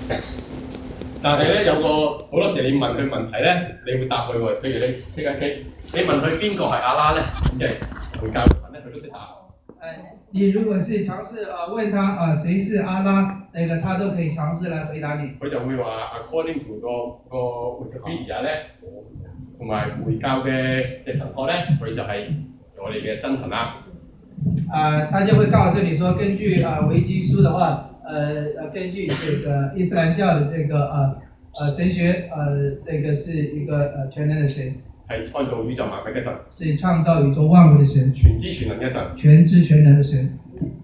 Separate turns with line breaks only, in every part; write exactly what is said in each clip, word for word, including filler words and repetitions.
但係咧有個好多時你問佢問題咧，你會答佢喎。譬如你 K 一 K， 你問佢邊個係阿拉咧，咁嘅回教神咧，佢都識答。
呃，你如果是嘗試呃問他啊、呃、誰是阿拉，那個他都可以嘗試來回答你。
佢就會話 according to 個個 Wikipedia 咧，同埋回教嘅嘅神學咧，佢就係我哋嘅真神啦。
呃，他就會告訴你說，根據啊維基書的話，呃呃根據這個伊斯蘭教的這個呃呃神學，呃這個是一個呃全能的神。
係創造宇宙萬物嘅神，
是創造宇宙萬物嘅神，
全知全能嘅神，
全知全能嘅神。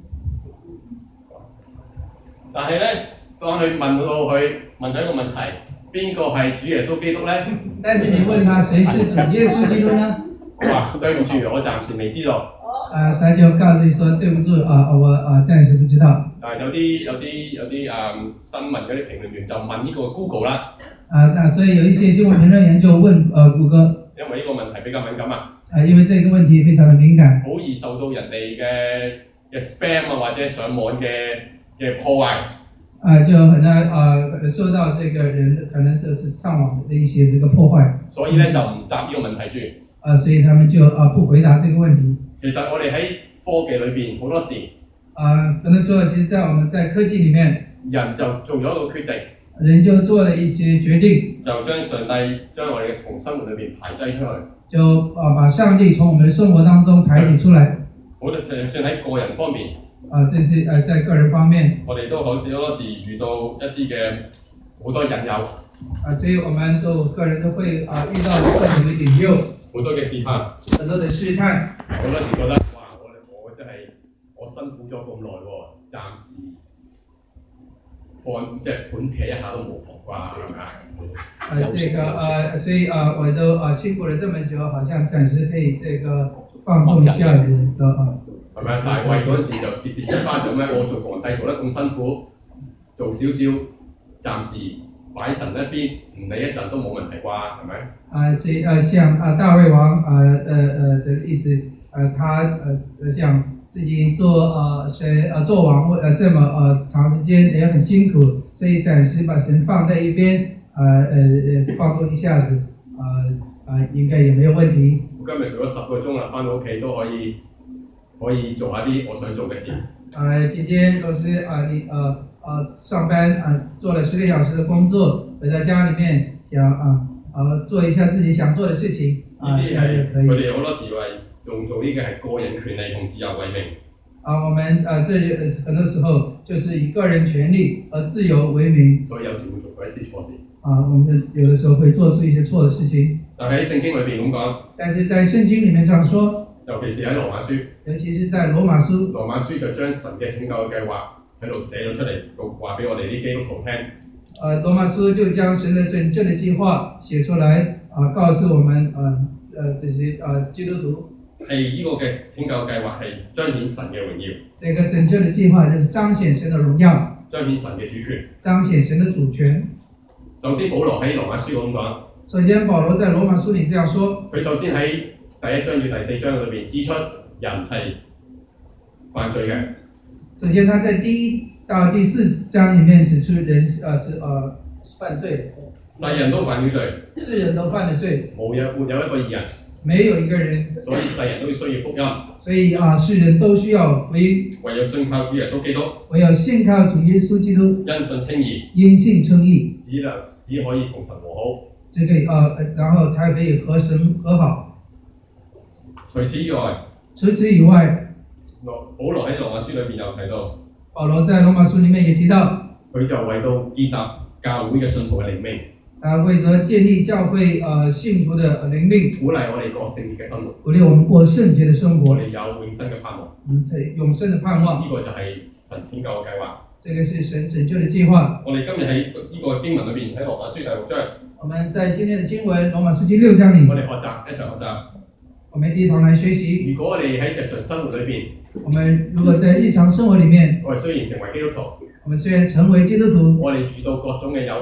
但係咧，當你問到佢問佢一個問題，邊個係主耶穌基督咧？
但是你問他誰是主耶穌基督呢？
哇，對唔住，我暫時未知道。
啊，他就告訴你說：對不住啊，我啊暫時不知道。
但係有啲有啲有啲誒、嗯、新聞嗰啲評論員就問呢個 Google 啦。
啊，那所以有一些新聞評論員就問呃谷歌。
因為呢個問題比較敏感啊。
啊，因為這個問題非常的敏感。
好易受到人哋嘅嘅 spam 啊，或者上網嘅嘅破壞。
啊，就可能啊受到這個人可能就是上網的一些這個破壞。
所以咧就唔答呢個問題住。
啊，所以他們就啊不回答這個問題。
其實我哋喺科技裏邊好多時。
啊，很多時候其實在我們在科技裡面。
人就做咗一個決定。
人就做了一些決定，
就將上帝將我哋嘅從生活裏邊排擠出去，
就啊把上帝從我們的生活當中排擠出來。
好多就算喺個人方面，
啊，這是呃在個人方面，
我哋都好似好多時遇到一啲嘅好多引誘。
啊，所以我們都個人都會啊遇到各種嘅引誘，
好多嘅試探，
很多嘅試探。
好多時覺得哇，我我真係我辛苦咗咁耐喎，暫時。放即係盤劈一下都冇妨啩，係咪啊？
呃，這個呃，所以啊、呃，我都啊、呃、辛苦了這麼久，好像暫時可以這個放鬆一下子的啊。係咪啊？
大衛嗰陣時就跌跌失翻咗咩？我做皇帝做得咁辛苦，做少少，暫時擺神一邊，唔理一陣都冇問題啩，係咪？啊，
所以呃，像啊大衛王啊呃呃的例子，呃他呃像。自己做呃神呃做王呃這麼呃長時間也很辛苦，所以暫時把神放在一邊，呃呃呃放鬆一下子，呃呃應該也沒有問題。
我今日做咗十個鐘啦，翻到屋企都可以可以做下啲我想做嘅事。
呃，今天都是啊你呃呃上班啊、呃、做了十個小時的工作，回到家裡面想啊呃做一下自己想做的事情，啊也也可以。
佢哋好多時為仲做呢嘅係個人權利同自由為名。
啊，我們啊，這很多時候就是以個人權利和自由為名。
所以有時會做過一啲錯事。
啊，我們有的時候會做出一些錯的事情。
但係喺聖經裏邊咁講。
但是在聖經裡面這樣說。
尤其是喺羅馬書。
尤其是在羅馬書。
羅馬書就將神嘅拯救嘅計劃喺度寫咗出嚟，話俾我哋啲基督徒聽。
呃，羅馬書就將神的拯救的計劃寫出來，啊，告訴我們，呃，呃，這些呃基督徒。
係呢個嘅拯救計劃係彰顯神嘅榮耀。
這個拯救的計劃就是彰顯神的榮耀。
彰顯神嘅主權。
彰顯神的主權。
首先，保羅喺羅馬書咁講。
首先，保羅在羅馬書裡這樣說。
佢首先喺第一章與第四章裏邊指出人係犯罪嘅。首
先，他在第一到第四章裡面指出人呃是呃犯罪。
世人都犯了罪。
世人都犯了罪。
冇有沒有一個義人。
沒有一個人，
所以世人都需要福音。
所以啊，世人都需要福音。
唯有信靠主耶穌基督。
唯有信靠主耶穌基督。
因信稱義。
因信稱義。
只能只可以同神和好。
這個呃，然後才可以和神和好。
除此以外。
除此以外。
羅保羅喺羅馬書裏邊有提到。
保羅在羅馬書裡面也提到。
佢就為到建立教會嘅信徒嘅靈命。
啊，為咗建立教會呃信徒的靈命，
鼓勵我哋過聖潔嘅生活，
鼓勵我們過聖潔的生活，
我哋有永生嘅盼望，
嗯，永生的盼望，
呢個就係神拯救嘅計劃。
這個是神拯救的計劃。
我哋今日喺呢個經文裏邊喺羅馬書第六章，
我們在今天的經文羅馬書第六章裡，
我哋學習一齊學習，
我們一同來學習。
如果我哋喺日常生活裏邊，
我們如果在日常生活裡面，
我哋雖然成為基督徒，
我們雖然成為基督徒，
我哋遇到各種嘅誘惑。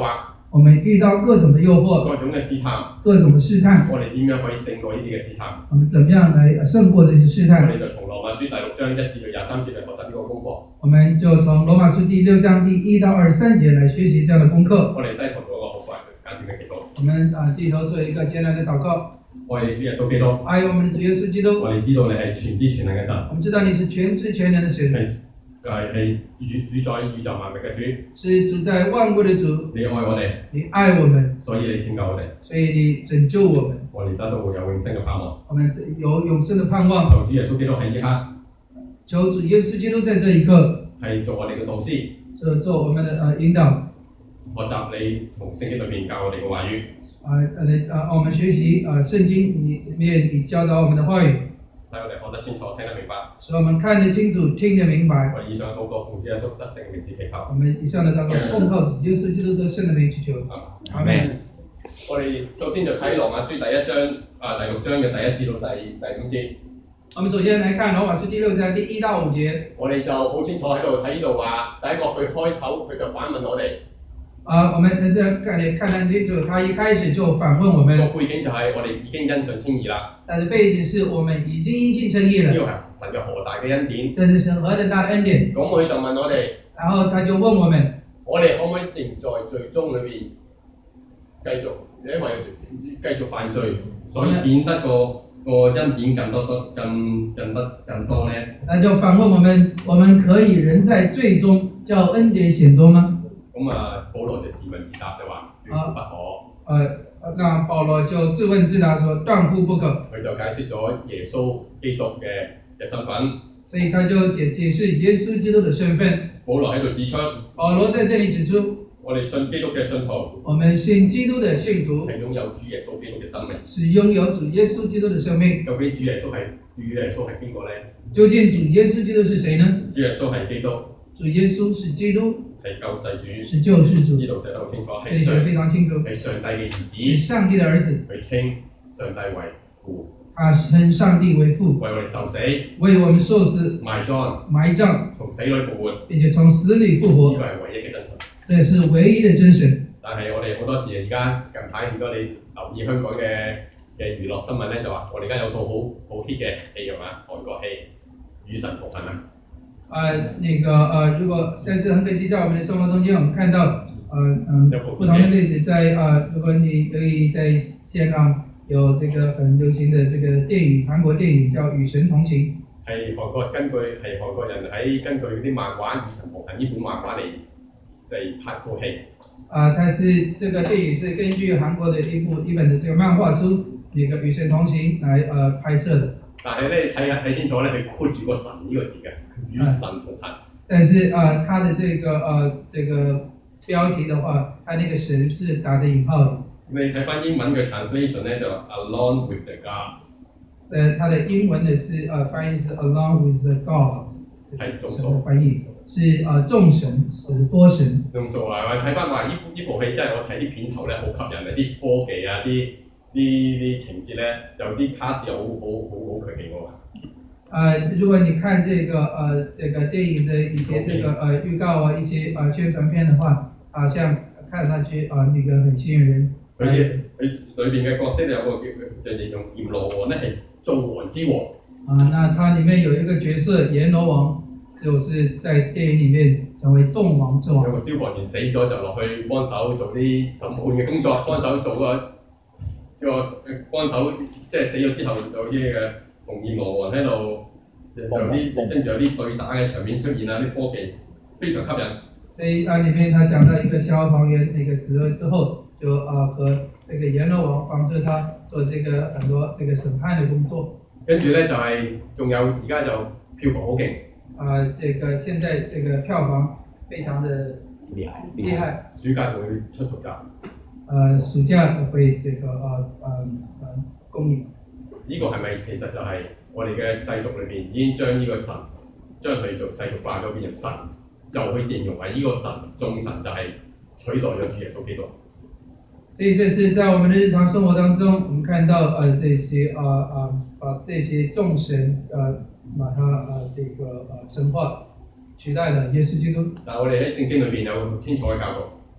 我們遇到各種的誘惑，
各種嘅試探，
各種的試探，
我哋點樣可以勝過呢啲嘅試探？
我們怎麼樣來勝過這些試
我
探？
哋就從羅馬書第六章一至到廿三節嚟學習呢個功課。
我們就從羅馬書第六章第一到二十三節來學習這樣的功課。
我哋低頭做一個好快簡短嘅祈禱。
我們啊低頭做一個簡單的禱告。
我哋主耶穌基督，
愛我們的主耶穌基督。
我哋知道你係全知全能嘅神。
我們知道你是全知全能的神。
係係係主主宰宇宙萬物嘅主。
是主宰萬物的主。
你愛我哋。
你愛我們。
所以你拯救我哋。
所以你拯救我們。
我哋得到有永生嘅盼望。
我們有永生的盼望。
求主耶穌基督喺呢刻。
求主耶穌基督在這一刻。
係做我哋嘅導師。
做做我們的呃引導。
學習你從聖經裏面教我哋嘅話語。
啊呃啊，我們學習啊聖經裡面你教導我們的話語，
使我哋看得清楚，聽得明白。
使我們看得清楚，聽得明白。
我哋以上禱告奉主耶穌得勝嘅名字祈求。
我們以上的禱告奉靠主耶穌基督得勝的名祈求。阿門。
我哋首先就睇羅馬書第一章啊第六章嘅第一至到第第五節。
我們首先來看羅馬書第六章第一到五節。
我哋就好清楚喺度睇呢度話，第一個佢開頭佢就反問我哋。
啊，我們這看得看得清楚，他一開始就反問我們。
個背景就係我哋已經因信稱義啦。
但是背景是我們已經因信稱義了。
呢個係神嘅何大嘅恩典。
這是神何等大的恩典。
咁佢就問我哋。
然後他就問我們。
我哋可唔可以仍在罪中裏邊繼續，因為繼續犯罪，所以顯得個個恩典更多多更更得更多呢？
那就反問我們：我們可以人在罪中，叫恩典顯多嗎？
咁啊，保羅就自問自答就話斷乎不可。
呃，那保羅就自問自答說斷乎不可。
佢就解釋咗耶穌基督嘅嘅身份。
所以他就解解釋耶穌基督的身份。
保羅喺度指出。
保羅在這裡指出。
我哋信基督嘅信徒。
我們信基督的信徒。
係擁有主耶穌基督嘅生命。
是擁有主耶穌基督的生命。
究竟主耶穌係主耶穌係邊個呢？
究竟主耶穌基督是誰呢？
主耶穌係基督。
主耶穌是基督。
係救世主，
是救世主。
呢度寫得好清楚，
這裡寫得非常清楚。
係上帝嘅兒子，
是上帝的兒子。
佢稱上帝為父，
他稱上帝為父，
為我哋受死，
為我們受死，
埋葬，
埋葬，
從死裏復活，
並且從死裡復活。
呢個係唯一嘅真神。
這是唯一的真神。
但係我哋好多時而家近排，如果你留意香港嘅嘅娛樂新聞咧，就話我哋而家有套好好 hit 嘅戲係嘛，韓國戲《與神同行》啊。呃，
那個呃，如果但是很可惜，在我們的生活中間，我們看到呃嗯不同的例子在，在呃，如果你可以在香港有這個很流行的這個電影，韓國電影叫《與神同行》。
係韓國根據係韓國人喺根據嗰啲漫畫《與神同行》呢本漫畫嚟嚟拍套戲。
啊、呃，它是這個電影是根據韓國的一部一本的這個漫畫書，那個《與神同行》來呃拍攝的。但係咧，你睇下睇清楚咧，佢括住個神呢個字嘅，與神同行。但是啊、呃，它的這個呃這個標題的話，它那個神是打着引號的。
你睇翻英文嘅 translation 咧，就 along with the gods。
呃，它的英文的是呃翻譯是 along with the gods， 係眾神的翻譯，是呃眾神，就是多神。眾神啊！我睇翻話呢呢部戲真係我睇啲片頭咧好吸引啊！啲科技啊啲。呢啲情節咧，有啲卡士又好好好好強勁喎。呃，如果你看這個呃這個電影的一些這個呃預告啊，一些呃宣傳片的話，好像看上去啊、呃、那個很吸引人。佢嘅佢裏邊嘅角色有個叫就形容閻羅王咧係眾王之王。啊，那它裡面有一個角色閻羅王，就是在電影裡面成為眾王之王。有個消防員死咗就落去幫手做啲審判嘅工作，幫手做個。個幫手即係死咗之後有啲嘅同閻羅王喺度有啲跟住有啲對打嘅場面出現啊，啲科技非常吸引。所以啊，裡面他講到一個消防員那個死咗之後，就啊和這個閻羅王幫助他做這個很多這個審判嘅工作。跟住咧就係、是、仲有而家就票房好勁。啊，這個現在這個票房非常的厲害，厲害。暑假會出續集。呃，暑假會這個呃呃呃公映。呢個係咪其實就係我哋嘅世俗裏邊已經將呢個神將佢做世俗化咗變成神，就去形容為呢個神眾神就係取代咗主耶穌基督。所以這是在我們的日常生活當中，我們看到呃這些啊啊把這些眾神呃把它呃這個呃神化取代了耶穌基督。但係我哋喺聖經裏邊有清楚嘅教導。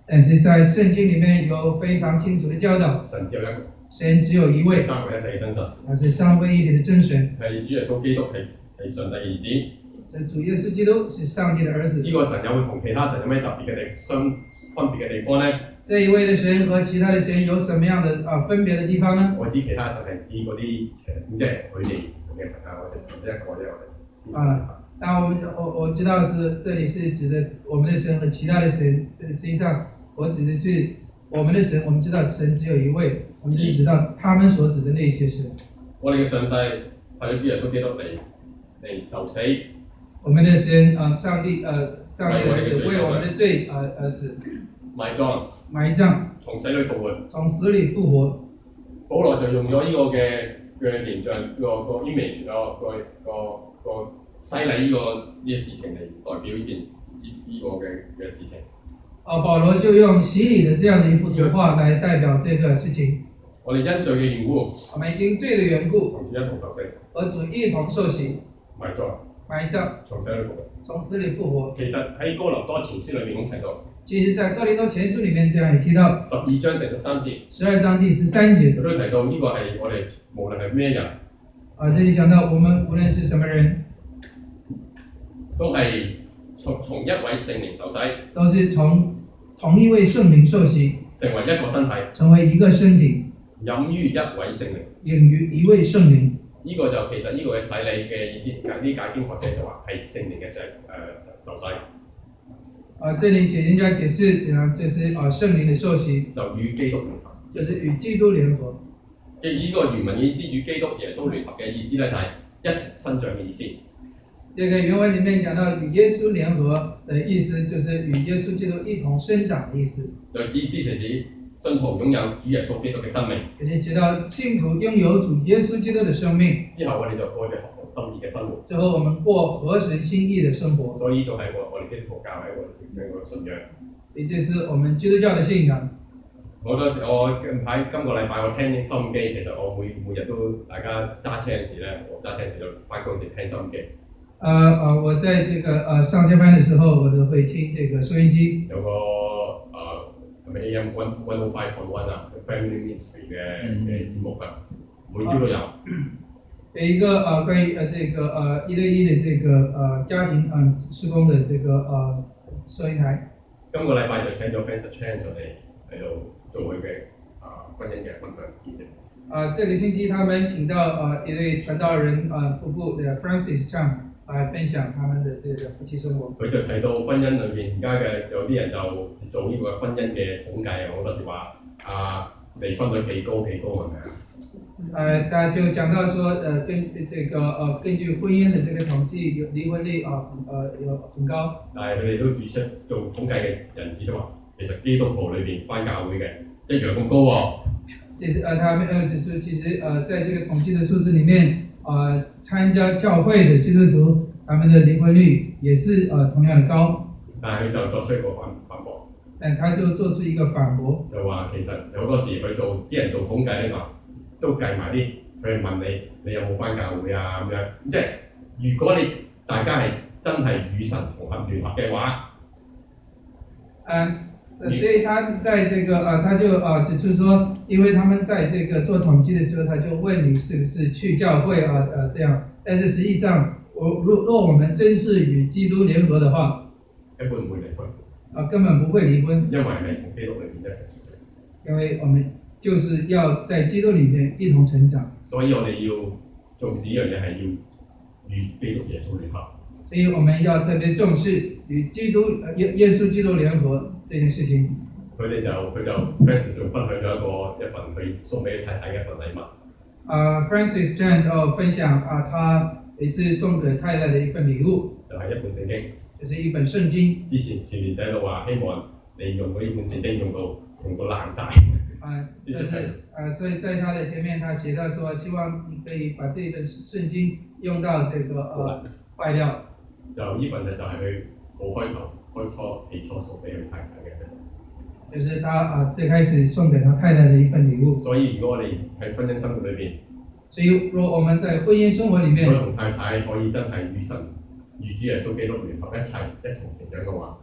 但是在聖經裡面有非常清楚的教導，
神只有一個，
神只有一位，
三位一體嘅真神，
他是三位一體的真神，
係主耶穌基督係係上帝嘅兒子。
這主耶穌基督是上帝的兒子。
呢個神有冇同其他神有咩特別嘅地相分別嘅地方咧？
這一位的神和其他的神有什麼樣的啊分別的地方呢？
我知其他神係指嗰啲邪，即係佢哋嘅神啊，我哋神一個啫，我哋。
啊，那我們我我知道是這裡是指的我們的神和其他的神，這實際上我指的是我們的神，我們知道神只有一位，我們就知道他們所指的那些神。
我哋嘅上帝係主耶穌基督嚟嚟受死。
我們的神啊，上帝呃，上帝的只為我們的罪而而死，
埋葬，
埋葬，
從死裏復活，
從死裡復活。
保羅就用咗呢個嘅嘅形象，個個 image 個個個個洗禮呢個呢個事情嚟代表呢件呢呢個嘅嘅事情。
啊，保羅就用洗禮的這樣的一幅圖畫來代表這個事情。
我哋因罪嘅緣故，
我們因罪的緣故，
同主一同受死，
和主一同受洗，
埋葬，
埋葬，
從死裏復活。
從死裡復活。
其實喺哥林多前書裏面咁提到，
其實，在哥林多前書裡面這樣也提到，
十二章第十三節，
十二章第十三節，
佢都提到呢個係我哋無論係咩人，
啊，這裡講到我們無論是什麼人，
都係從從一位聖靈受洗，
都是從同一位聖靈受洗，
成為一個身體，
成為一個身體，
飲於一位聖靈。
飲於一位聖靈。
呢個就其實呢個嘅洗禮嘅意思，啲解經學者就話係聖靈嘅石誒受洗，
啊，這裡解經家解釋，啊，就是啊聖靈的受洗，
就與基督聯合。
就是與基督聯合。
嘅呢個原文嘅意思，與基督耶穌聯合嘅意思咧，就係一同生長嘅意思。
這個原文裡面講到與耶穌聯合的意思，就是與耶穌基督一同生長的意思。
就意思係指信徒擁有主耶穌基督嘅生命。
就是知道信徒擁有主耶穌基督的生命。
之後我哋就過住合神心意嘅生活。
之後我們過合神心意的生活。
所以呢種係我我哋基督教嘅一個一個信仰。
也就是我們基督教的信仰。
好多時我近排今個禮拜我聽收音機，其實我每每日都大家揸車嗰時咧，我揸車時就翻工時聽收音機。
呃呃，我在這個呃上下班的時候，我都會聽這個收音機。
有個呃係咪 A M one one oh five point one 啊 ，Family Ministry 嘅嘅節目㗎，每朝都有。
有一個呃關於呃這個呃一對一的這個呃家庭嗯事工的這個呃收音台。今
個禮拜就請咗 Francis Chan 上嚟喺度做佢嘅啊婚姻嘅分享見證。
啊，這個星期他們請到呃一對傳道人呃夫婦的 Francis Chan 來分享他們的這個夫妻生活。佢
就提到婚姻裏面而家嘅有啲人就做呢個婚姻嘅統計，好多時話啊離婚率幾高幾高係咪啊？
呃，大家就講到說，呃，根這個呃根據婚姻的這個統計，有離婚率啊，呃有很高。但係佢哋都指出，做統計嘅人指出話，其實基督徒裏邊返教會嘅一樣咁高喎、哦。其實呃，他們呃指出，其實呃，在這個統計的數字裡面，呃，參加教會的基督徒，他們的離婚率也是呃同樣的高。但係佢就作出一個反反駁。但他就做出一個反駁，就話其實好多時佢做啲人做統計咧話。都計埋啲，佢問你你有冇返教會啊咁樣，即係如果你大家係真係與神同合聯合嘅話，嗯，所以他在這個呃，他就呃指出說，因為他們在這個做統計的時候，他就問你是不是去教會啊呃這樣，但是實際上，我若若我們真是與基督聯合的話，根本唔會離婚，啊根本不會離婚，因為係同基督裏面一齊成長，因為我們。就是要在基督裡面一同成長，所以我哋要重視一樣嘢係要與基督耶穌聯合。所以我們要特別重視與基督耶耶穌基督聯合這件事情。佢哋就佢就 Francis 就分享咗一個一份佢送俾太太嘅一份禮物。啊、uh, ，Francis Chan 就分享啊，他一次送給太太嘅一份禮物，就係一本聖經，就是一本聖經。之前前面寫到話，希望你用嗰呢本聖經用到用到爛晒。啊，就是呃，所以在他的前面，他寫到說，希望你可以把這本聖經用到這個呃壞掉。就呢份就係佢冇開頭開初起初送俾佢太太嘅。就是他啊，最開始送給他太太的一份禮物。所以如果我哋喺婚姻生活裏邊，所以如果我們在婚姻生活裡面，我同太太可以真係與神與主耶穌基督聯合一齊一同成長嘅話。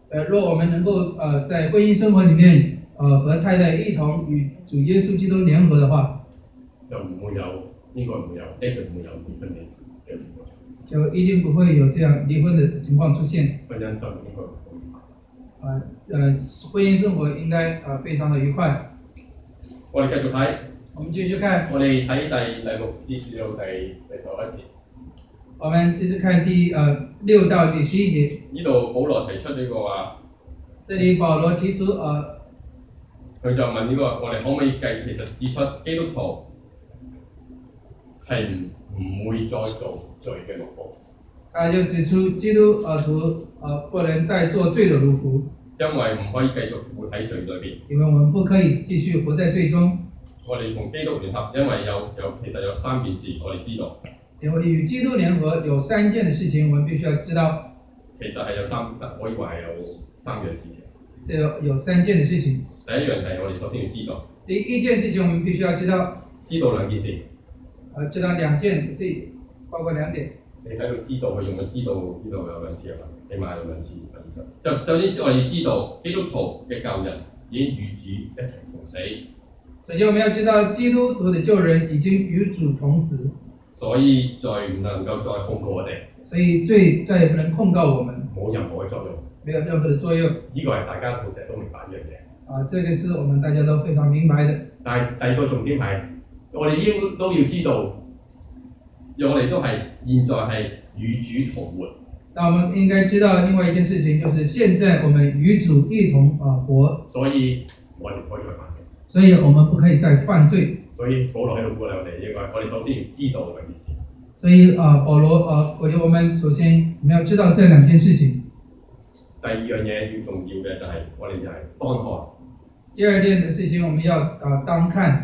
呃，若我們能夠呃在婚姻生活裡面，呃和太太一同與主耶穌基督聯合的話，
就唔會有應該唔會有一定唔會有離婚嘅嘅情況。
就一定不會有這樣離婚的情況出現。
婚姻生活應該唔會愉快。
呃呃，婚姻生活應該呃非常的愉快。
我哋繼續睇。
我們繼續看。
我哋睇第第六節至到第第十一節。
我們繼續看第呃六到第十一節。
呢度保羅提出呢個話。
這裡保羅提出呃。
佢就問呢、這個我哋可唔可以計其實指出基督徒係唔會再做罪嘅奴僕。
他就指出基督徒呃不能再做罪的奴僕。
因為唔可以繼續活喺罪裏邊。
因為我們不可以繼續活在罪中。
我哋同基督聯合，因為有有其實有三件事我哋知道。
因為與基督聯合有三件的事情，我們必須要知道。
其實係有三，我以為係有三樣事情。
是有有三件的事情。
第一樣係我哋首先要知道。
第一件事情，我們必須要知道。
知道兩件事。
呃，知道兩件，這包括兩點。
你喺度知道，佢用咗知道呢度有兩次啊嘛，起碼有兩次以上。就首先我哋要知道基督徒嘅救人已經與主一齊同死。
首先我們要知道基督徒的救人已經與主同死。所
以罪唔能夠再控告我哋。
所以罪再也不能控告我們。
冇任何嘅作用。
沒有任何的作用。
呢個係大家好成日都明白一樣嘢。
啊，這個是我們大家都非常明白的。
但係第二個重點係，我哋應都要知道。我哋都係現在係與主同活。
那我們應該知道另外一件事情，就是現在我們與主一同啊活。
所以我哋唔可以再犯罪。
所以我們不可以再犯罪。
所以保羅喺度鼓勵我哋，應該我哋首先要知道兩件事。
所以啊，保羅啊，我覺得我們首先我們要知道這兩件事情。
第二樣嘢要重要嘅就係我哋就係當看。
第二件嘅事情，我們要啊當看。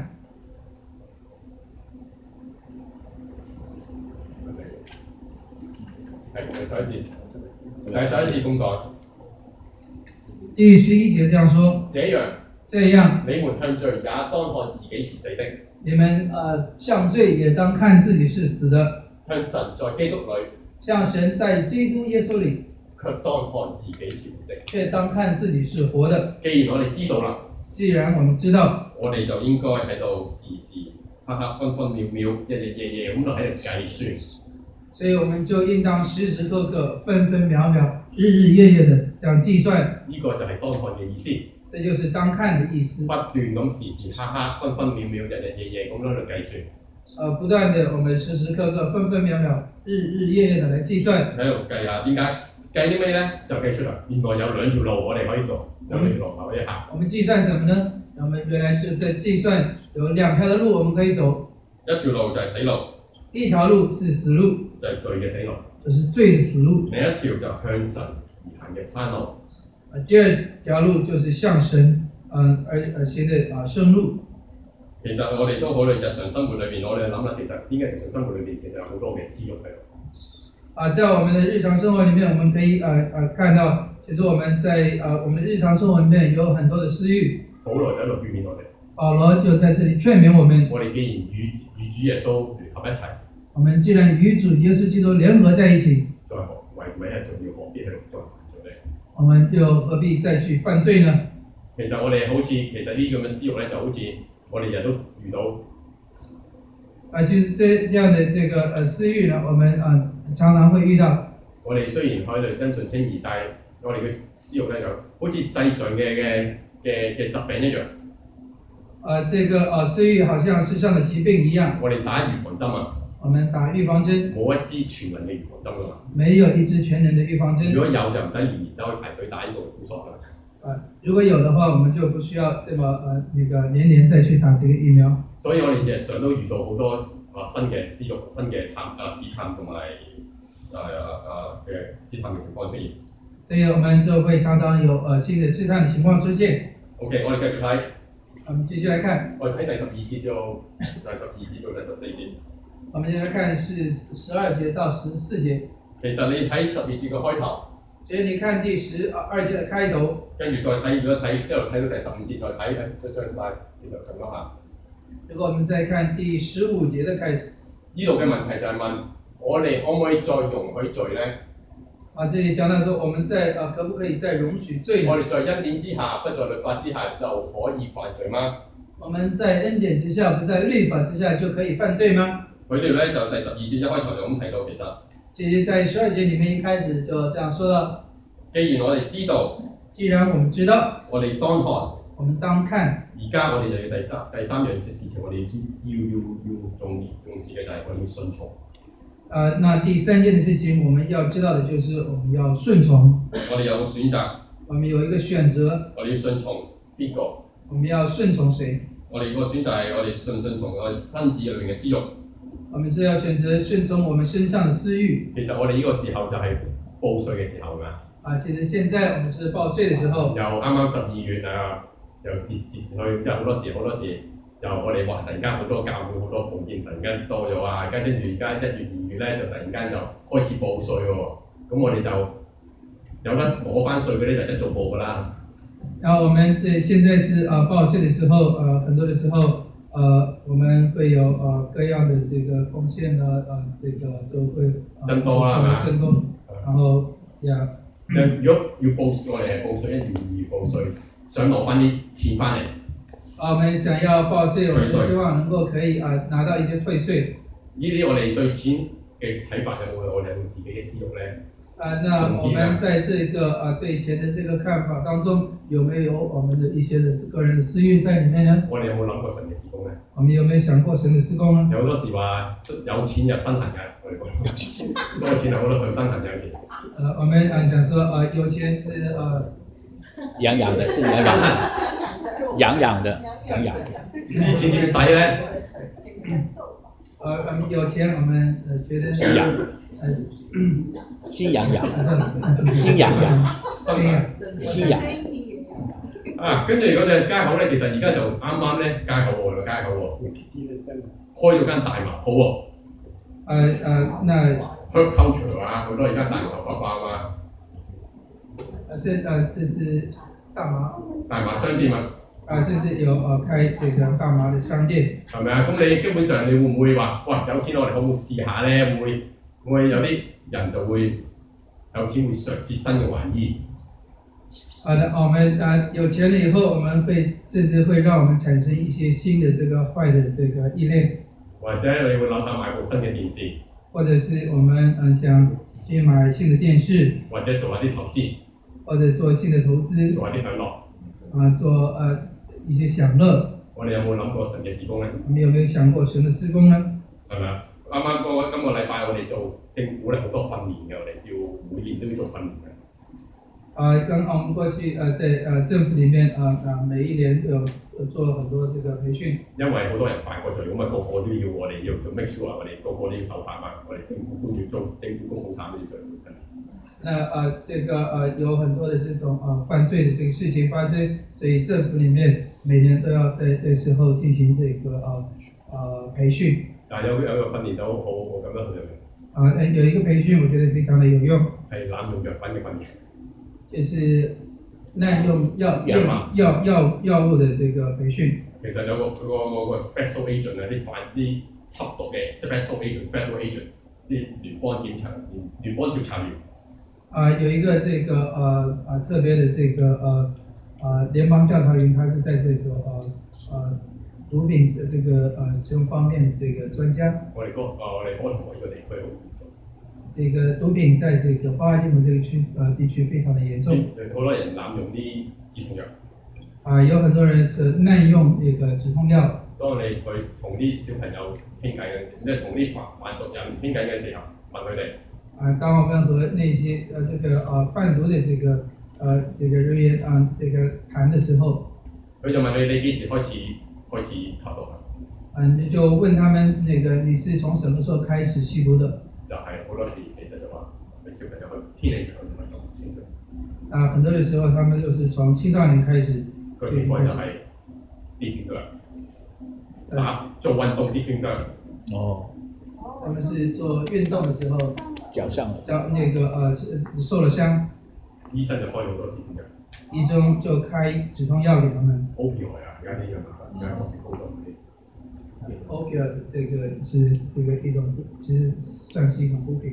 係第十一節，第十一節咁講。
第十一節這樣說。
這樣，
這樣，
你們向罪也當看自己是死的。
你們呃向罪也當看自己是死的。
向神在基督裏。
向神在基督耶穌裏。
卻當看自己是活的。
卻當看自己是活的。
既然我哋知道啦。
既然我們知道。
我哋就應該喺度時時刻刻分分秒秒日日夜夜咁就喺度計算。
所以我們就應當時時刻刻、分分秒秒、日日夜夜的這樣計算。
呢個就係當看嘅意思。
這就是當看的意思。
不斷咁時時刻刻、分分秒秒、日日夜夜咁喺度計算。
呃，不斷的，我們時時刻刻、分分秒秒、日日夜夜的來計算。
喺度計下點解？計啲咩咧？就計出嚟，原來有兩條路我哋可以做，有兩條路可以行。
我們計算什麼呢？我們原來就在計算有兩條的路我們可以走。一
條路就係死路。
一條路是死路。
就係罪嘅死路。
就是罪的死路。
另一條就向神而行嘅山路。
啊，第二條路就是向神，嗯，而而行的啊生路。
其實我哋都可能日常生活裏邊，我哋諗下，其實點解日常生活裏邊其實有好多嘅私欲喺度？
啊，在我們的日常生活裡面，我們可以呃呃看到，其實我們在呃我們的日常生活裡面有很多的私欲。
保羅就喺度勸勉我哋。
保羅就在這裡勸勉我們。
我哋既然與與主耶穌聯合一齊。
我們既然與主耶穌基督聯合在一起，
再何為每日仲要何必喺度再犯罪呢？
我們又何必再去犯罪呢？
其實我哋好似其實呢啲咁嘅私欲咧，就好似我哋日日都遇到。
啊，其實這這樣的這個呃私欲呢，我們啊、呃、常常會遇到。
我哋雖然可以跟順稱義，但係我哋嘅私欲咧就好似世上嘅嘅嘅嘅疾病一樣。啊，
這個啊私欲好像世上的疾病一樣。
我哋打預防針啊。
我們打預防針。
冇一支全能嘅預防針㗎嘛。
沒有一支全能的預防針。
如果有就唔使年年走去排隊打呢個苦索啦。
啊，如果有的話，我們就不需要這麼呃那個年年再去打這個疫苗。所以我哋日常都遇到好多啊新嘅私欲、新嘅探啊試探同埋啊啊嘅試探嘅情況出現。所以我們就會常常有呃新的試探的情況出現。OK， 我哋繼續睇。我們繼續來看。我哋睇第十二節到第十二節到第十四節。我們先來看是十二節到十四節。其實你睇十二節嘅開頭。所以你看第十二節的開頭，跟住再睇，如果睇一路睇到第十五節再睇，再再曬，然後咁樣下。如果我們再看第十五節的開始，呢度嘅問題就係問我哋可唔可以再容許罪咧？ 啊，这里講到說，我們在啊，可不可以再容許罪呢？
我哋在恩典之下，不在律法之下就可以犯罪嗎？
我們在恩典之下，不在律法之下就可以犯罪嗎？
佢哋咧就第十二節一開頭就咁提到，其實
其實在十二節裡面一開始就這樣說了。
既然我哋知道，
既然我們知道，
我哋當看，
我們當看。
而家我哋就要第三第三樣嘅事情，我哋要知要要要重重視嘅就係我哋要順從。
呃，那第三件事情我們要知道的就是我們要順從。
我哋有個選擇，
我們有一個選擇。
我哋要順從邊個？
我們要順從誰？
我哋個選擇係我哋順順從我哋身子裏面嘅私慾。
我們是要選擇順從我們身上的私慾。
其實我哋呢個時候就係報稅嘅時候㗎。
啊，其實現在我們是報稅嘅時候。
又啱啱十二月啊，又節節前去，因為好多時好多時就我哋話突然間好多教會好多奉獻突然間多咗啊，跟住而家一月二月咧就突然間就開始報稅喎，咁我哋就有得攞翻稅嗰啲就一早報㗎啦。
然後我們這現在是啊報稅的時候，呃很多的時候，呃我們會有呃各樣的這個奉獻呢，呃這個就會
增多啦，係嘛？
增多，然後呀。
嗯、如果要報我哋係報稅一月二月報稅，想攞翻啲錢翻嚟。
啊，我們想要報稅，我們希望能夠可以啊拿到一些退稅。呢
啲我哋對錢嘅睇法有冇我哋有冇自己嘅私慾咧？
啊，那我們在這個啊對錢的這個看法當中，有沒有我們的一些的個人的私慾在裡面呢？
我哋有冇諗過神嘅事工咧？
我們有沒有想過神的事工呢？
有好多時話有錢就身痕嘅，我哋講多錢就好多佢身痕有時。
呃，我們啊想說啊，有錢是啊，
癢癢的，是癢癢的，癢癢的，癢癢。
啲錢點使咧？
呃，我們有錢，我們呃覺得
心癢，心癢癢，心癢癢，心癢。
啊，跟住嗰隻街口咧，其實而家就啱啱咧街口喎，街口喎，開咗間大麻鋪喎。
呃呃，那。
Herb culture 啊，好多而家大麻花花嘛。
呃，是呃，這是大麻。
大麻商店啊。
啊，甚至有呃開這個大麻的商店。係
咪啊？咁你基本上你會唔會話，哇有錢我哋可唔可以試下咧？會唔會會唔會有啲人就會有錢會嘗試新嘅玩意？
好的，我們啊有錢了以後，我們會甚至會讓我們產生一些新的這個壞的這個意念。
或者你會諗下買部新嘅電視。
或者是我們呃想去買新的電視，
或者做下啲投資，
或者做新的投資，
做下啲享樂，
啊做呃一些享樂。
我哋有冇諗過神嘅事工咧？
我們有沒有想過神的事工呢？
係咪啊？啱啱嗰今個禮拜我哋做政府咧好多訓練嘅，我哋要每年都要做訓練嘅。啊，
剛我們過去呃在呃政府裡面啊啊每一年都有做很多這個培訓。
因為好多人犯過罪，咁啊個個都要我哋要 make sure 我哋個個都要守法嘛，我哋政府官員做政府工好慘都要做。那
呃這個呃有很多的這種呃犯罪的這個事情發生，所以政府裡面每年都要在這時候進行這個呃呃培訓。但係有有一個訓練都好，我覺得好有用。啊，有一個培訓，我覺得非常的有用。係濫用藥品嘅訓練。就是濫用藥藥藥藥藥物的這個培訓。其實有個個個個 special agent 啊，啲反啲緝毒嘅 special agent、federal agent 啲聯邦檢查聯聯邦調查員。啊，有一個這個呃呃特別的這個呃呃聯邦調查員，他是在這個呃呃毒品的這個呃這種方面的這個專家。我哋嗰啊我哋波士頓呢個地區好嚴重。這個毒品在這個巴爾的摩這個區呃地區非常的嚴重。好多人濫用啲止痛藥。啊，有很多人是濫用這個止痛藥。當你去同啲小朋友傾偈嗰陣時，即係同啲販販毒人傾偈嘅時候，問佢哋。啊，當我們和那些呃這個呃販毒的這個呃這個人員啊這個談的時候，佢就問你你幾時開始開始吸毒啊？啊，你就問他們那個你是從什麼時候開始吸毒的？就係好多時其實就話你小朋友去天氣場同埋讀青春。啊，很多嘅時候，他們就是從青少年開始。個情況就係跌斷腳，打做運動跌斷腳。哦。他們是做運動嘅時候。腳上。腳那個呃受了傷。醫生就開咗好多止痛藥。醫生就開止痛藥給他們。opioid 啊，而家呢樣啊，而家我是高度嗰啲。opioid 這個是這個一種，其實算是一種毒品。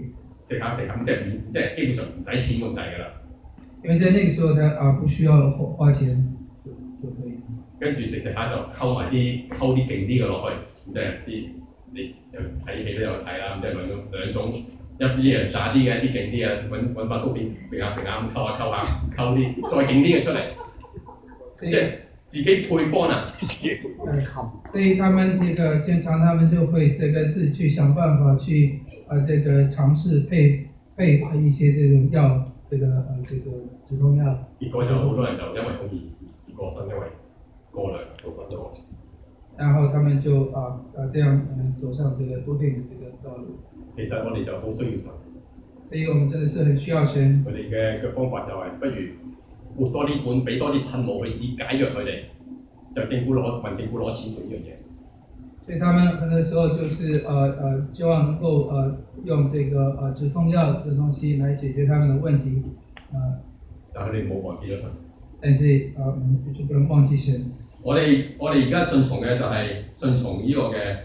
食下食下咁即係即係基本上唔使錢咁滯㗎啦。
因為在那個時候他啊不需要花花錢就就可以。
跟住食食下就溝埋啲溝啲勁啲嘅落去，即係啲你有睇戲都有睇啦，即係兩種兩種，一啲人炸啲嘅，一啲勁啲嘅，揾揾把刀片平下平下咁溝下溝下溝啲再勁啲嘅出嚟，即係自己配方啊。
所以他們那個現場，他們就會這個自己去想辦法去啊、呃、這個嘗試配配一些這種藥，這個呃這個止痛藥。
結果就好多人就因為好易而過身，因為過量到分咗。
然後他們就啊啊這樣可能走上這個毒品的這個道路。
其實我哋就好需要神。
所以我們真的是很需要神。
佢哋嘅嘅方法就係不如活多啲管，俾多啲噴霧去止解藥佢哋，就政府攞問政府攞錢做呢樣嘢。
所以他們很多時候就是呃呃希望能夠呃用這個呃止痛藥這東西來解決他們的問題，呃。
但係你冇忘記咗神。
但是啊，我們就不能忘記神。
我哋我哋而家順從嘅就係順從呢個嘅，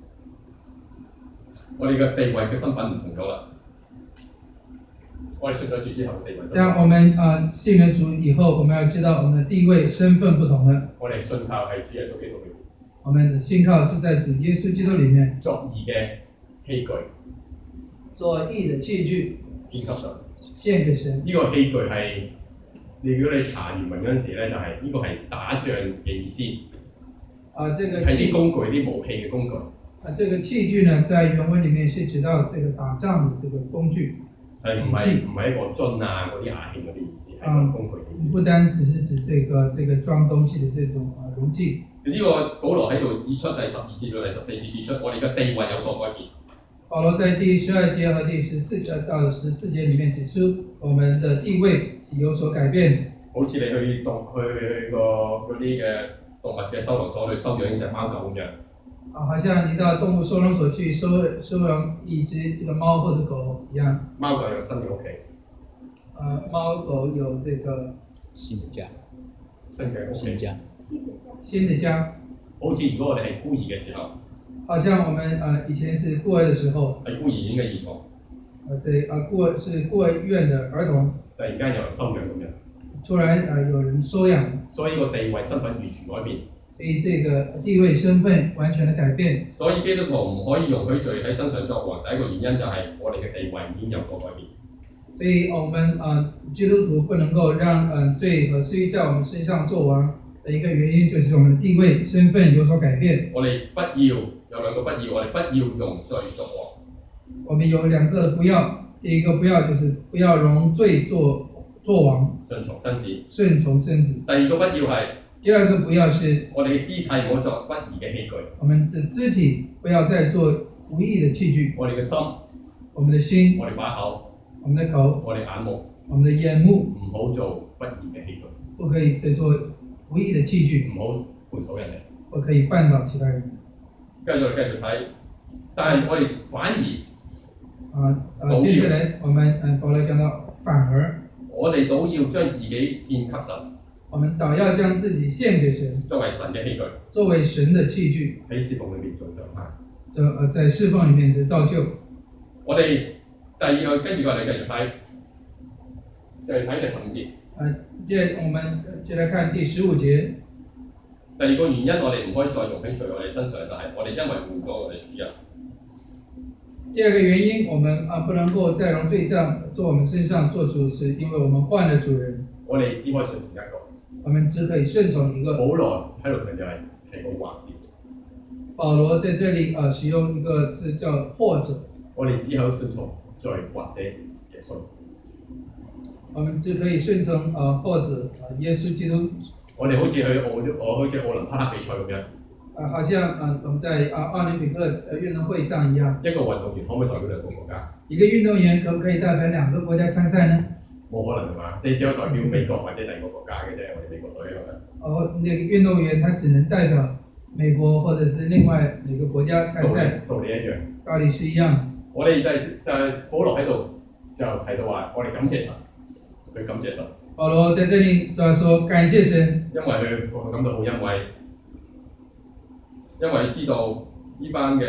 我哋嘅地位嘅身份唔同咗啦。我哋信咗主之後嘅地位。
當我們啊、呃、信了主以後，我們要知道我們的地位身份不同了。
我哋信靠係主耶穌基督裏面。
我們的信靠是在主耶穌基督裡面。
作義嘅器具。
作義的器具。
獻給神。
獻給神。呢
個器具係。如果你查原文嗰陣時咧，就係、是、呢個係打仗嘅意思。
啊，這個
係啲工具、啲武器嘅工具。
啊，這個器具呢，在原文裡面是指到這個打仗的這個工具。係
唔係唔係一個樽啊嗰啲牙器嗰啲意思，係
一
個工具意思。
不單只是指這個這個裝東西的這種啊容器。
呢個保羅喺度指出第十二節到第十四節指出，我哋嘅地位有所改變。
保羅在第十二節和第十四節到十四節裡面指出，我們的地位有所改變。
好似你去動去去個嗰啲嘅動物嘅收容所去收養一隻貓狗咁樣。
啊，好像你到動物收容所去收收養一隻這個貓或者狗一樣。
貓狗有新嘅屋企。
啊，貓狗有這個
新的家。
新嘅屋企。
新家。
新的家。
好似如果我哋係孤兒嘅時候。
好像我們啊以前是孤兒的時候。
係孤兒院嘅兒童。
啊，這啊孤兒是孤兒院的兒童。
突然間有人收養咁樣。
突然啊有人收養。
所以個地位身份完全改變。
所以這個地位身份完全的改變。
所以基督徒唔可以容許罪喺身上作王，第一個原因就係我哋嘅地位已經有所改變。
所以我們啊基督徒不能夠讓嗯罪和私欲在我們身上作王的一個原因，就是我們的地位身份有所改變。
我哋不要有兩個不要，我哋不要容罪作王。
我們有兩個不要，第一個不要就是不要容罪作作王。
順從身子。
順從身子。
第二個不要係。
第二個不要是
我哋嘅肢體唔好作不義嘅器具。
我們的肢體不要再做不義的器具。
我哋嘅心，
我們的心，
我哋把口，
我們的口，
我哋眼目，
我們的眼目，
唔好做不義嘅器具。
不可以再做不義的器具。
唔好絆倒人哋。
不可以絆倒其他人。
跟住我哋繼續睇，但係我哋反而
啊啊，接下來我們嗯保羅講到反而，
我哋都要將自己獻給神。
我們倒要將自己獻給神，
作為神嘅器具，
作為神的器具，
喺侍奉裏面做長派。
就呃在侍奉裏面就造就。
我哋第二個跟住我哋繼續睇，繼續睇第十五節。啊，
接我們接來看第十五節。
第二個原因，我哋唔可以再容許罪我哋身上，就係、是、我哋因為換咗我哋主人。
第二個原因，我們啊不能夠再容罪障做我們身上做主，是因為我們換了主人。
我哋只可以順從一個。
我們只可以順從一個。
保羅喺度強調係係個或字。
保羅在這裡啊使用一個字叫或者。我
哋只可以順從罪或者耶穌。
我們只可以順從啊或者啊耶穌基督。
我哋好似去奧我好似奧林匹克比賽咁樣。
啊，好像啊我們在啊奧林匹克呃運動會上一樣。
一個運動員可唔可以代表兩個國家？
一個運動員可唔可以代表兩個國家參賽呢？
冇可能係嘛？你只可以代表美國或者第二個國家嘅啫，我哋美國隊係咪？
哦，那個運動員他只能代表美國或者是另外哪個國家參賽。
道理一樣。
道理是一樣。我哋
就係就係保羅喺度就提到話，我哋感謝神，佢感謝神。
保羅在這裡就係說感謝神，
因為佢佢感到好欣慰，因為知道呢班嘅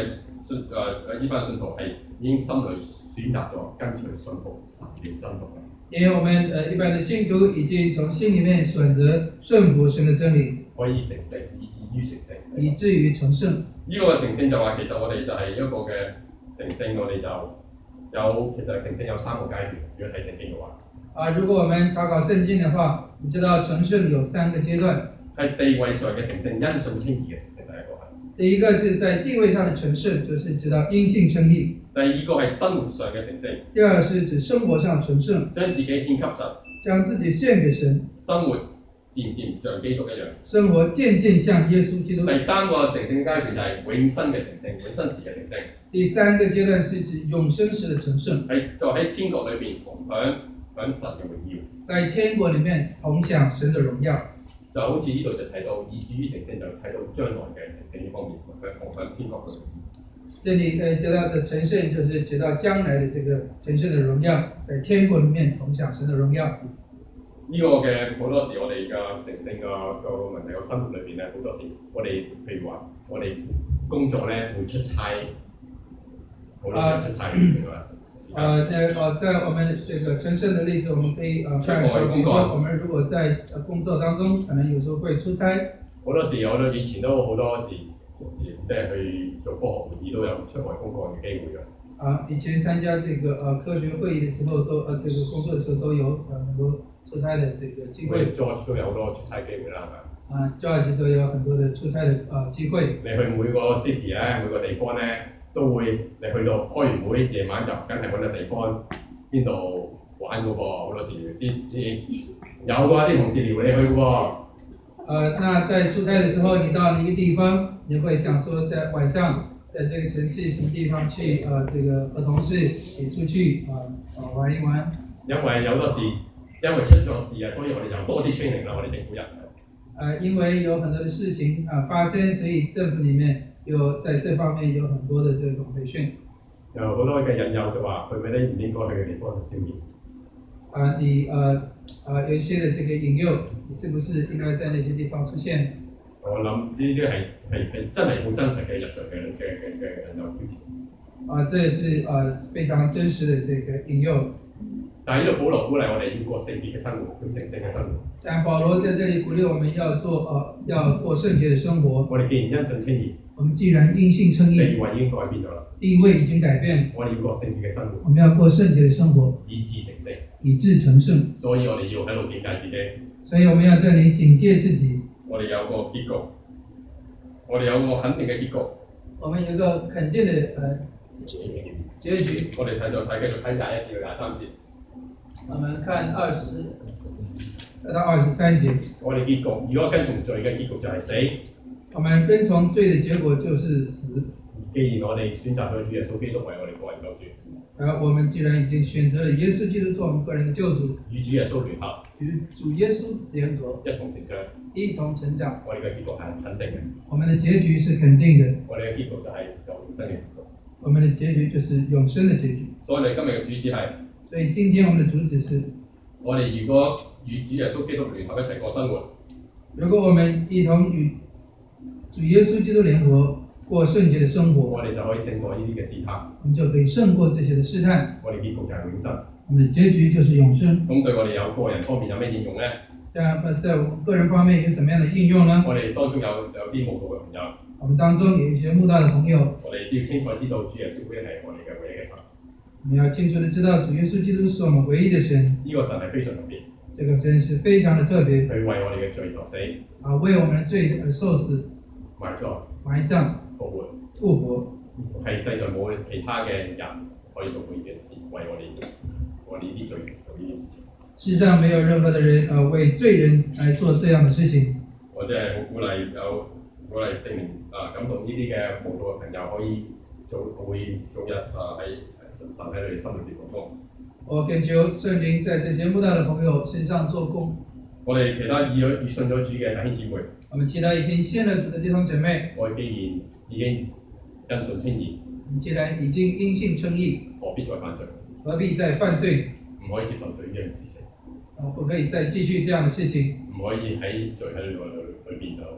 信誒誒呢班信徒係已經心裏選擇咗跟隨信服神嘅真道啦。
因為我們呃一般的信徒已經從心裡面選擇順服神的真理，
可以成聖，以至於成聖。
以至於成聖。
呢個嘅成聖就話其實我哋就係一個嘅成聖，我哋就有其實成聖有三個階段。如果睇聖經嘅話，
啊，如果我們查考聖經的話，你知道成聖有三個階段。
係地位上嘅成聖，因信稱義嘅成聖，第一個係。
第一個是在地位上的成聖，就是知道因信稱義。
第二個係生活上嘅成聖。
第二是指生活上成聖，
將自己獻給神，
將自己獻給神，
生活漸漸像基督一樣。
生活漸漸像耶穌基督。
第三個成聖階段就係永生嘅成聖，永生時嘅成聖。
第三個階段是指永生時的成聖，
喺就喺天國裏邊同享享神嘅榮耀。
在天國裡面同享神的榮耀。
就好似呢度就睇到，以至於成聖就睇到將來嘅成聖呢方面，佢同享天國嘅榮耀。
這裡呃講到的成聖，就是提到將來的這個成聖的榮耀，在天國裡面同享神的榮耀。
呢個嘅好多時，我哋嘅成聖個個問題個生活裏邊咧，好多時我哋譬如話，我哋工作咧會出差，好多時出差嘅嘛。
呃，呃，呃，在我們這個成聖的例子，我們可以呃看，比如說我們如果在呃工作當中，可能有時候會出差。
好多時我哋以前都好多時，即係去做科學會議都有出外公幹嘅機會嘅。
啊，以前參加這個呃科學會議的時候，都呃這個工作的時候都有呃很多出差的這個機會。
George 都有好多出差機會啦，係咪？
啊 ，George 都有很多的出差的呃機會。
你去每個 city 咧，每個地方咧。都會，你去到開完會，夜晚就梗係揾個地方邊度玩嗰噃，好多時啲啲有㗎，啲同事撩你去㗎喎。
呃，那在出差的時候，你到了一個地方，你會想說在晚上，在這個城市什麼地方去，呃，這個和同事一起出去，啊、呃，啊玩一玩。
因為有多事，因為出咗事啊，所以我哋就多啲 training 啦，我哋政府人。
呃，因為有很多的事情啊、呃、發生，所以政府裡面。有在這方面有很多的這種培訓，
有好多嘅引誘就話去嗰啲唔應該去嘅地方去消滅。
啊，你呃呃有一些的這個引誘，你是不是應該在那些地方出現？
我諗呢啲係係係真係好真實嘅日常嘅嘅嘅嘅引誘挑戰。
啊，這是呃非常真實的這個引誘。
但係呢度保羅鼓勵我哋要過聖潔嘅生活，要成聖嘅生活。
但保羅在這裡鼓勵我們要做呃要過聖潔的生活。
我哋既然因信稱義。
我們既然因信稱義，
地位已經改變咗啦。
地位已經改變。
我哋要過聖潔嘅生活。
我們要過聖潔的生活，
以致成聖。
以致成聖。
所以我哋要喺度警戒自己。
所以我們要這裡警戒自己。
我哋有個結局，我哋有個肯定嘅結局。
我們有一個肯定的呃
結局。
結局。
我哋睇就睇，繼續睇廿一至到廿三節。
我們看二十到二十三節。我哋
結局，如果跟從罪嘅結局就係死。
我們跟從罪的結果就是死。
既然我哋選擇咗主耶穌基督為我哋個人救主，
而我們既然已經選擇了耶穌基督做我們個人的救主，
與主耶穌聯合，
與主耶穌聯合，
一同成長，
一同成長。
我哋嘅結局係肯定嘅。
我們的結局是肯定的。
我哋嘅結局就係永生嘅結局。
我們的結局就是永生的結局。
所以我哋今日嘅主旨係，
所以今天我們的主旨是，
我哋如果與主耶穌基督聯合一齊過生活，
如果我們一同與主耶穌基督聯合過聖潔的生活，
我哋就可以勝過呢啲嘅試探。
我們就可以勝過這些的試探。
我哋結局就係永生。
我們的結局就是永生。
咁對我哋有個人方面有咩應用咧？
這樣，在我們個人方面有什麼樣的應用呢？
我哋當中有有啲慕道嘅朋友，
我們當中有一些慕道的朋友，
我哋都要清楚知道主耶穌基督係我哋嘅唯一嘅神。
我們要清楚地知道主耶穌基督是我們唯一的神。
呢個神係非常特別。
這個神是非常的特別。
佢為我哋嘅罪受死。
啊，為我們的罪而受死。
埋葬。
埋葬。
復活。
復活。
係世上冇其他嘅人可以做到呢件事，為我哋我哋呢啲罪人做呢啲事情。世上沒有任何的人，呃，為罪人來做這樣的事情。我真係好鼓勵有鼓勵聖靈啊，感動呢啲嘅慕道嘅朋友可以做會早日啊喺神神喺你哋心裏邊做工。我懇求聖靈在這些慕道的朋友身上做工。我哋其他已已信咗主嘅弟兄姊妹，我們其他已經信了主的弟兄姐妹，我既然已經因信稱義，既然已經因信稱義，何必再犯罪？何必再犯罪？唔可以接受罪呢樣事情。啊，不可以再繼續這樣的事情。唔可以喺罪喺裏裏邊度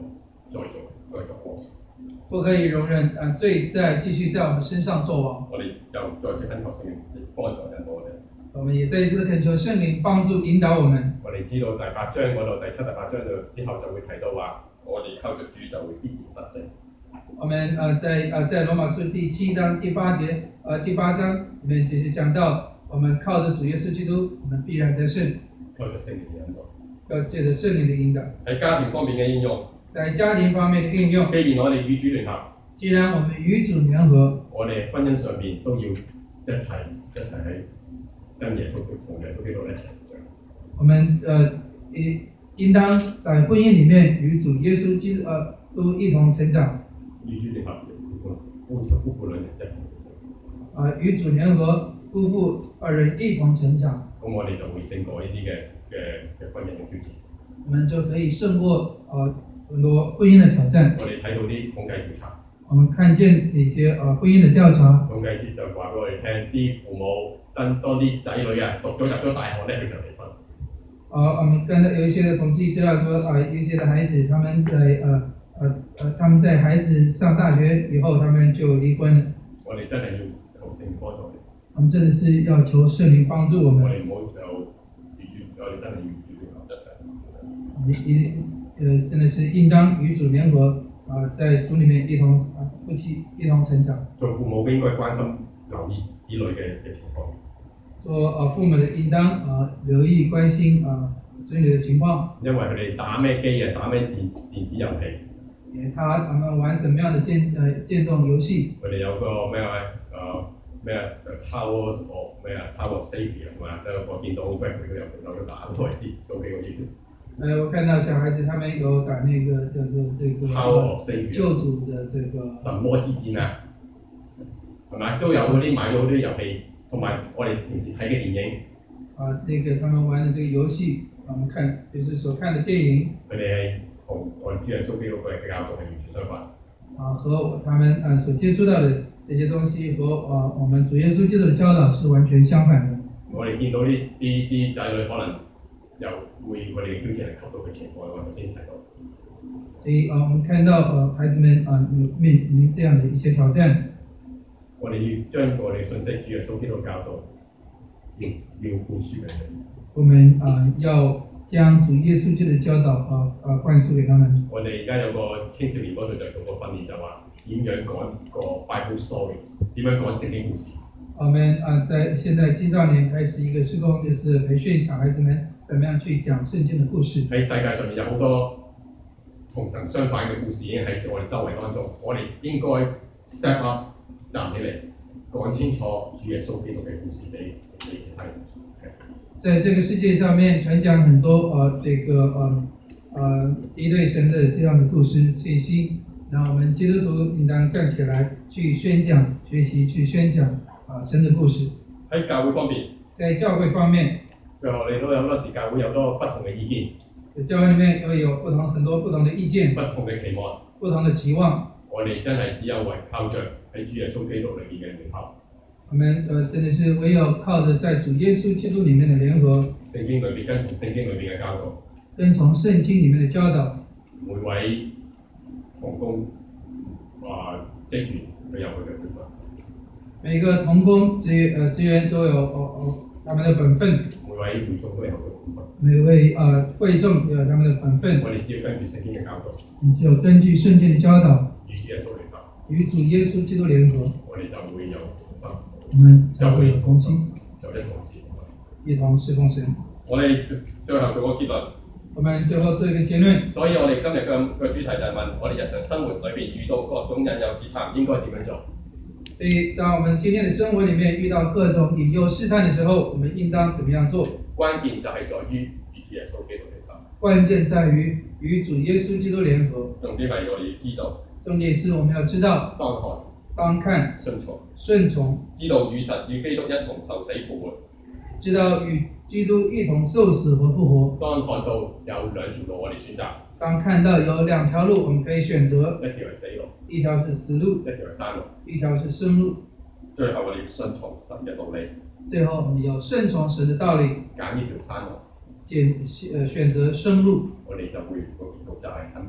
再做再做王。
不可以容忍啊罪再繼續在我們身上作王。
我哋又再次懇求聖靈幫助引導我哋。
我們也再一次懇求聖靈幫助引導我們。
我哋知道第八章嗰度第七、第八章度之後就會提到話，我哋靠着主就會必然得勝。
我們呃在呃在羅馬書第七章第八節呃第八章裡面就是講到，我們靠着主耶穌基督，我們必然得勝。
靠着聖靈嘅引導。
要借着聖靈的引導。
喺家庭方面嘅應用。
在家庭方面的應用。
既然我哋與主聯合。
既然我們與主聯合。
我哋婚姻上面都要一齊一齊喺跟耶穌同耶穌基督一齊成長。我們呃
應應當在婚姻裡面與主耶穌基督呃都一同成長。
與主聯合，夫妻夫婦兩人一同成長。
啊，與主聯合，夫婦二人一同成長。
咁我哋就會勝過呢啲嘅嘅嘅婚姻嘅挑戰。
我們就可以勝過呃很多婚姻嘅挑戰。
我哋睇到啲統計調查。
我們看見一些呃婚姻嘅調查。
統計節就話俾我哋聽，啲父母跟多啲仔女啊讀咗入咗大學咧，佢就離婚。啊，
我們看到有一些嘅統計資料說，啊，有一些嘅孩子，他們在呃呃呃，他們在孩子上大學以後，他們就離婚了。
我哋真係要求聖靈幫助你。
我們真的是要求聖靈幫助我們。
我哋唔好就與主，我哋真係要與主聯合一齊。
一呃，真的是應當與主聯合，啊、呃，在主裡面一同啊夫妻一同成長。
做父母應該關心留意子女嘅嘅情況。
做啊父母的應當啊留意關心啊子女的情況。因為佢哋打咩機啊，打咩電電子遊戲。因為他他們玩什麼樣的電呃電動遊戲？佢哋有個咩啊誒咩啊 Tower of 咩啊 Tower of Safety 係嘛？即我見到 web 佢都有有打都係知做幾個月。誒，我看到小孩子他們有打那個叫做這個 Tower of Safety 救主的這個神魔之戰啊，係咪？都有嗰啲買咗好多遊戲。同埋我哋平時睇嘅電影，啊，那個他們玩的這個遊戲，我們看就是所看的電影，佢哋係同我哋主耶穌基督嘅教導係完全相反。啊，和他們啊所接觸到的這些東西和啊我們主耶穌基督的教導是完全相反的。我哋見到啲啲啲仔女可能又會我哋嘅挑戰係求到嘅情況，我頭先提到。所以啊，我們看到啊孩子們啊有面臨這樣的一些挑戰。我哋要將我哋信息主耶穌基督教導，要要灌輸俾佢。我們啊、呃、要將主耶穌基督的教導啊啊灌輸給他們。我哋而家有個青少年嗰度就做個訓練，就話點樣講個 Bible stories， 點樣講聖經故事。我們啊在現在青少年開始一個事工，就是培訓小孩子們怎麼樣去講聖經的故事。喺世界上面有好多同神相反嘅故事已經喺我哋周圍當中，我哋應該 step up。站起嚟講清楚主耶穌基督嘅故事俾俾其他人。在這個世界上面傳講很多呃這個呃呃敵對神的這樣的故事信息，然後我們基督徒應當站起來去宣講、學習去宣講啊、呃、神的故事。喺教會方面，在教會方面，最後你都有好多時教會有好多不同嘅意見。教會裡面會有不同很多不同的意見，不同嘅期望，不同的期望。我哋真係只有為靠着喺主耶穌基督裏面嘅聯合。我們呃真的是唯有靠着在主耶穌基督裡面的聯合。聖經裏面跟從聖經裏面嘅教導。跟從聖經裡面嘅教導。每位同工啊職員都有佢嘅本分。每個同工職呃職員都有哦哦他們的本分。每位會眾都有佢嘅本分。每位呃會眾都有他們的本分。我哋只要根據聖經嘅教導。你只有根據聖經嘅教導。與主耶穌聯合。與主耶穌基督聯合。我哋就會有同心。我們就會有同心。就一同侍奉神。一同侍奉神。我哋最後做個結論。我們最後做一個結論。所以我哋今日嘅個主題就係問我哋日常生活裏邊遇到各種引誘試探，應該點樣做？所以當我們今天的生活裡面遇到各種引誘試探的時候，我們應當怎麼樣做？關鍵就係在於與主耶穌基督聯合。關鍵在於與主耶穌基督聯合。重點係我哋要知道。重點是我們要知道。當看。當看。順從。順從。知道與神與基督一同受死復活。知道與基督一同受死和復活。當看到有兩條路我哋選擇。當看到有兩條路我們可以選擇。一條係死路。一條是死路。一條係生路。一條是生路。最後我哋要順從神嘅道理。最後我們要順從神的道理。揀呢條生路。揀呃選擇生路。我哋就會個結局就係肯定。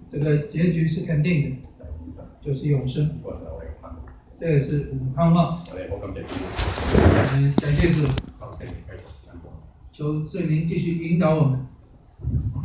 这个结局是肯定的，
就係永生。
就是永生。
呢個就係我哋嘅盼望。
这个是我们盼望。
我哋好感謝主，
嗯，感谢主，
求聖靈繼續引導。
求圣灵继续引导我们。